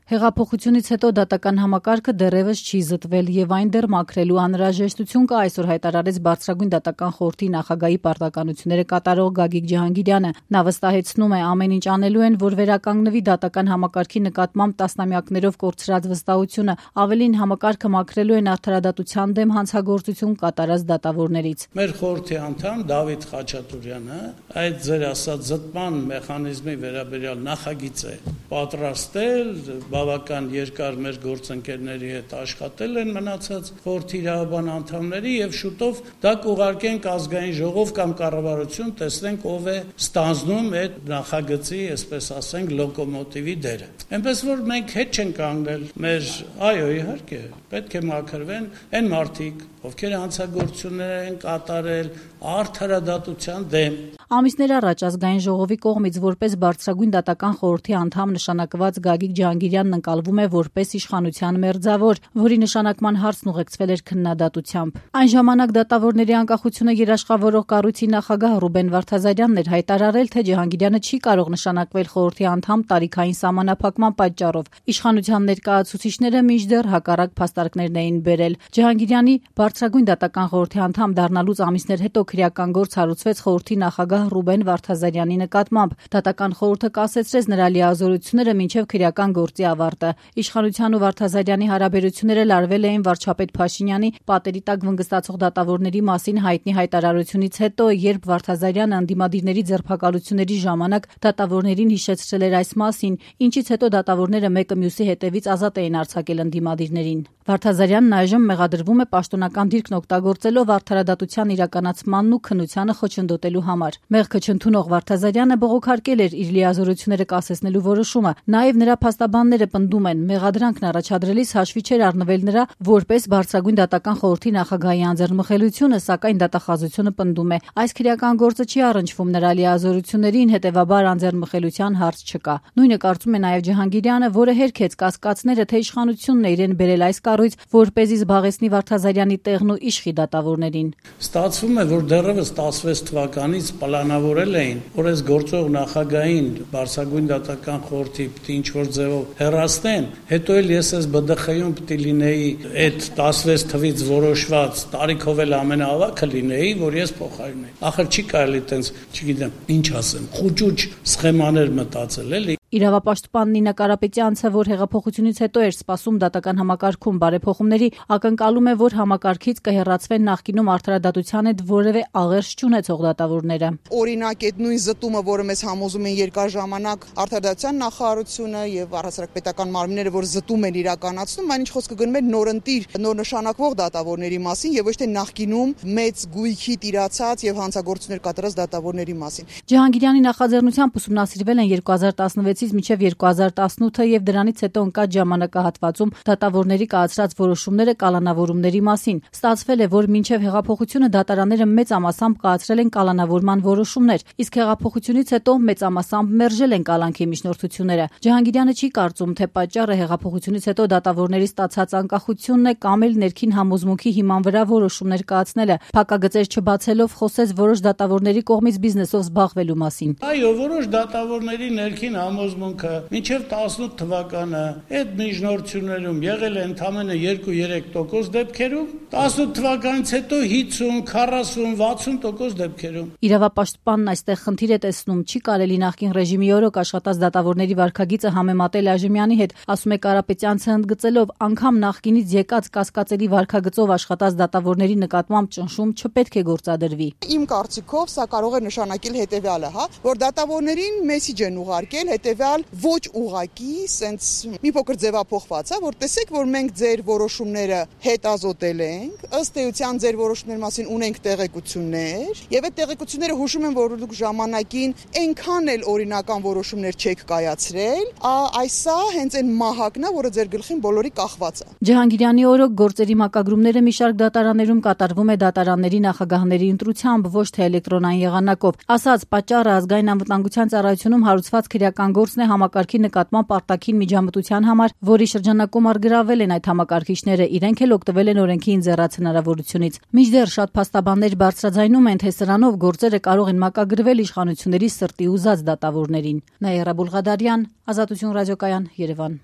Հեղափոխությունից հետո դատական համակարգը դեռևս չի զտվել եւ այն դեռ մաքրելու անհրաժեշտություն կա, այսօր հայտարարեց Բարձրագույն դատական խորհրդի նախագահի պարտականությունները կատարող Գագիկ Ջհանգիրյանը։ Նա վստահեցնում է, ամեն ինչ անելու են, որ վերականգնվի դատական համակարգի նկատմամբ տասնամյակներով կորցրած վստահությունը, ավելին համակարգը մաքրելու են արդարադատության դեմ հանցագործություն կատարած դատավորներից։ Մեր խորհրդի անդամ Դավիթ Խաչատուրյանը այդ ձեր ասած զտման մեխանիզմի վերաբերյալ նախագիծ է պատրաստել, բավական երկար մեր գործընկերների հետ աշխատել են մնացած խորհրդի իրավաբան անդամների եւ շուտով դա կուղարկենք ազգային ժողով կամ կառավարություն, տեսնենք ով է ստանձնում այդ նախագծի, այսպես ասենք, լոկոմոտիվի դերը։ Այնպես որ մենք հետ չենք կանգնել մեր, այո, իհարկե, պետք է մաքրվեն այն մարդիկ, ովքեր հանցագործություններ են կատարել արդարադատության դեմ։ Ամիսներ առաջ ազգային ժողովի կողմից որպես Բարձրագույն դատական խորհրդի անդամ նշանակված Գագիկ Ջհանգիրյանն ընկալվում է որպես իշխանության մերձավոր, որի նշանակման հարցն ուղեկցվել էր քննադատությամբ։ Այն ժամանակ դատավորների անկախությունը երաշխավորող կառույցի նախագահ Ռուբեն Վարդազարյանն էր հայտարարել, թե Ջհանգիրյանը չի կարող նշանակվել խորհրդի անդամ տարիքային սահմանափակման պատճառով։ Իշխանության ներկայացուցիչները մինչդեռ հակառակ փաստարկներն էին բերել։ Ջհանգիրյանի Բարձրագույն դատական խորհրդի անդամ դառնալուց ամիսներ հետո քրեական գործ հարուցվեց խորհրդի նախագահ Ռուբեն Վարդազարյանի նկատմամբ։ Դատական խորհուրդը կասեցրեց նրա լիազորությունները մինչև քրեական գործի ավարտը։ Իշխանության ու Վարդազարյանի հարաբերությունները լարվել էին վարչապետ Փաշինյանի պատերի տակ վնգստացող դատավորների մասին հայտնի հայտարարությունից հետո, երբ Վարդազարյանը ընդդիմադիրների ձերբակալությունների ժամանակ դատավորներին հիշեցրել էր այս մասին, ինչից հետո դատավորները մեկը մյուսի հետևից ազատ էին արձակել ընդդիմադիրներին։ Վարդազարյանն այժմ մեղադրվում է պաշտոնական դիրքն օգտագործելով արդարադատության իրականացմանն ու քննությանը խոչընդոտելու համար։ Մեղքը չընդունող Վարդազարյանը բողոքարկել էր իր լիազորությունները կասեցնելու որոշումը։ Նաև նրա փաստաբանները պնդում են, մեղադրանքն առաջադրելիս հաշվի չէր առնվել նրա որպես Բարձրագույն դատական խորհրդի նախագահի անձեռնմխելիությունը, սակայն դատախազությունը պնդում է, այս քրեական գործը չի առնչվում նրա լիազորություններին, հետևաբար անձեռնմխելիության հարց չկա։ Նույնը կարծում է նաև Ջհանգիրյանը, որը հերքեց կասկածները, թե իշխանությունն է իրեն բերել այս կառույց, որպեսզի զբաղեցնի Վարդազարյանի տեղն ու իշխի դատավորներին։ Ստացվում է, որ դեռևս 16 թվականից պլանավորել էին, որ այս գործող նախագահին Բարձրագույն դատական խորհրդի պիտի ինչ-որ ձևով հեռացնեն, հետո էլ ես այս ԲԴԽ-ում պիտի լինեի այդ 16 թվից որոշված տարիքով էլ ամենաավագը լինեի, որ ես փոխարինեի։ Ախր չի կարելի տենց, չգիտեմ, ինչ ասեմ, խուճուճ սխեմաներ մտածել էլի։ Իրավապաշտպան Նինա Կարապետյանցը, որ հեղափոխությունից հետո էր սպասում դատական համակարգում բարեփոխումների, ակնկալում է, որ համակարգից կհեռացվեն նախկինում արդարադատության հետ որևէ աղերս չունեցող դատավորները։ Օրինակ, այդ նույն զտումը, որը մեզ համոզում են երկար ժամանակ արդարադատության նախարարությունը եւ առհասարակ պետական մարմինները, որ զտում են իրականացնում, այնինչ խոսքը գնում է նորընտիր, նոր նշանակվող դատավորների մասին եւ ոչ թե նախկինում մեծ գույքի տիրացած եւ հանցագործություններ կատարած դատավորների մասին։ Ջհանգիրյանի նախաձեռնությամբ ուսումնասիրվել են 2016-ից մինչև 2018 եւ դրանից հետո ընկած ժամանակահատվածում դատավորների կայացրած որոշումները կալանավորումների մասին։ Ստացվել է, որ մինչև հեղափոխությունը դատարանները մեծամասամբ կայացրել են կալանավորման որոշումներ, իսկ հեղափոխությունից հետո մեծամասամբ մերժել են կալանքի միջնորդությունները։ Ջհանգիրյանը չի կարծում, թե պատճառը հեղափոխությունից հետո դատավորների ստացած անկախությունն է կամ էլ ներքին համոզմունքի հիման վրա որոշումներ կայացնելը։ Փակագծեր չբացելով խոսեց որոշ դատավորների կողմից բիզնեսով զբաղվելու մասին։ Այո, որոշ դատավորների ներքին համոզմունքը մինչև 18 թվականը այդ միջնորդություններում եղել է ընդամենը 2-3% դեպքերում, 18 թվականից հետո 50, 40, 60% դեպքերում։ Իրավապաշտպանն այստեղ խնդիր է տեսնում, չի կարելի նախկին ռեժիմի օրոք աշխատած դատավորների վարքագիծը համեմատել Այժմյանի հետ, ասում է Կարապետյանցը ընդգծելով, անգամ նախկինից եկած կասկածելի վարքագծով աշխատած դատավորների նկատմամբ ճնշում չպետք է գործադրվի։ Իմ կարծիքով սա կարող է նշանակել հետևյալը, որ դատավորներին մեսիջ են ուղարկել, հետևյալ ոչ ուղակի, սենց մի փոքր ձևափոխված, որ տեսեք, որ մենք ձեր որոշումները հետազոտել ենք, ըստ էության ձեր որոշումների մասին ունենք տեղեկություններ, եւ այդ տեղեկությունները հուշում են, որ դուք ժամանակին այնքան էլ օրինական որոշումներ չեք կայացրել, այսա հենց այն մահակն է, որը ձեր գլխին բոլորի կախված է։ Ջհանգիրյանի օրոք գործերի մակագրումները մի շարք դատարաններում կատարվում է դատարանների նախագահների ընտրությամբ, ոչ թե էլեկտրոնային եղանակով։ Ասած պատճառը ազգային անվտանգության ծառայությունում հարուցված քրեական գործն է համակարգի նկատմամբ արտաքին միջամտության համար, որի շրջանակում արգրավել են այդ համակարգիչները, իրենք էլ օգտվել են օրենքի ինձեռած հնարավորությունից։ Մինչդեռ շատ փաստաբաններ բարձրաձայնում են, թե սրանով գործերը կարող են մակագրվել իշխանությունների սրտի ուզած դատավորներին։ Նաիրա Բուլղադարյան, Ազատություն ռադիոկայան, Երևան։